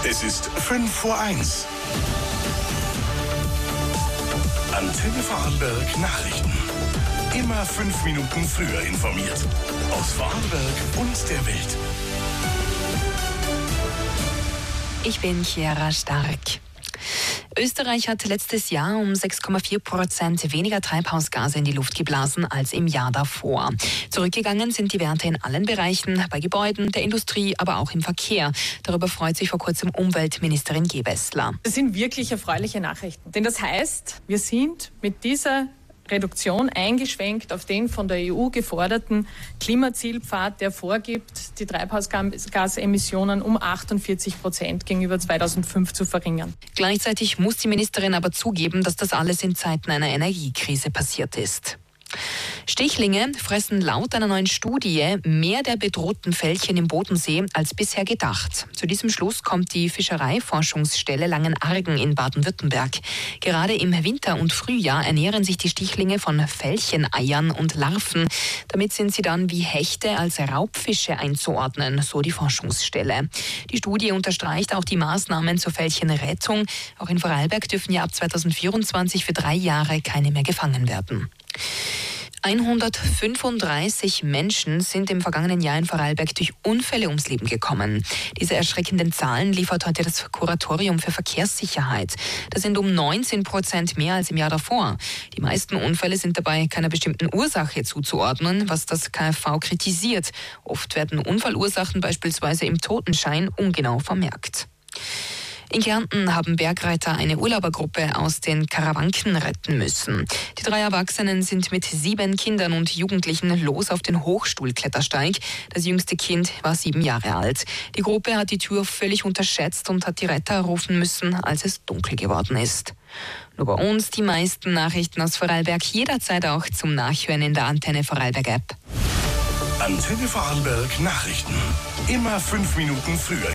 Es ist 5:01. Antenne Vorarlberg Nachrichten. Immer 5 Minuten früher informiert. Aus Vorarlberg und der Welt. Ich bin Chiara Stark. Österreich hat letztes Jahr um 6,4% weniger Treibhausgase in die Luft geblasen als im Jahr davor. Zurückgegangen sind die Werte in allen Bereichen, bei Gebäuden, der Industrie, aber auch im Verkehr. Darüber freut sich vor kurzem Umweltministerin Gewessler. Das sind wirklich erfreuliche Nachrichten. Denn das heißt, wir sind mit dieser Reduktion eingeschwenkt auf den von der EU geforderten Klimazielpfad, der vorgibt, die Treibhausgasemissionen um 48% gegenüber 2005 zu verringern. Gleichzeitig muss die Ministerin aber zugeben, dass das alles in Zeiten einer Energiekrise passiert ist. Stichlinge fressen laut einer neuen Studie mehr der bedrohten Felchen im Bodensee als bisher gedacht. Zu diesem Schluss kommt die Fischereiforschungsstelle Langenargen in Baden-Württemberg. Gerade im Winter und Frühjahr ernähren sich die Stichlinge von Felcheneiern und Larven. Damit sind sie dann wie Hechte als Raubfische einzuordnen, so die Forschungsstelle. Die Studie unterstreicht auch die Maßnahmen zur Felchenrettung. Auch in Vorarlberg dürfen ja ab 2024 für 3 Jahre keine mehr gefangen werden. 135 Menschen sind im vergangenen Jahr in Vorarlberg durch Unfälle ums Leben gekommen. Diese erschreckenden Zahlen liefert heute das Kuratorium für Verkehrssicherheit. Das sind um 19% mehr als im Jahr davor. Die meisten Unfälle sind dabei keiner bestimmten Ursache zuzuordnen, was das KfV kritisiert. Oft werden Unfallursachen beispielsweise im Totenschein ungenau vermerkt. In Kärnten haben Bergretter eine Urlaubergruppe aus den Karawanken retten müssen. Die 3 Erwachsenen sind mit 7 Kindern und Jugendlichen los auf den Hochstuhlklettersteig. Das jüngste Kind war 7 Jahre alt. Die Gruppe hat die Tour völlig unterschätzt und hat die Retter rufen müssen, als es dunkel geworden ist. Nur bei uns die meisten Nachrichten aus Vorarlberg jederzeit auch zum Nachhören in der Antenne Vorarlberg App. Antenne Vorarlberg Nachrichten. Immer 5 Minuten früher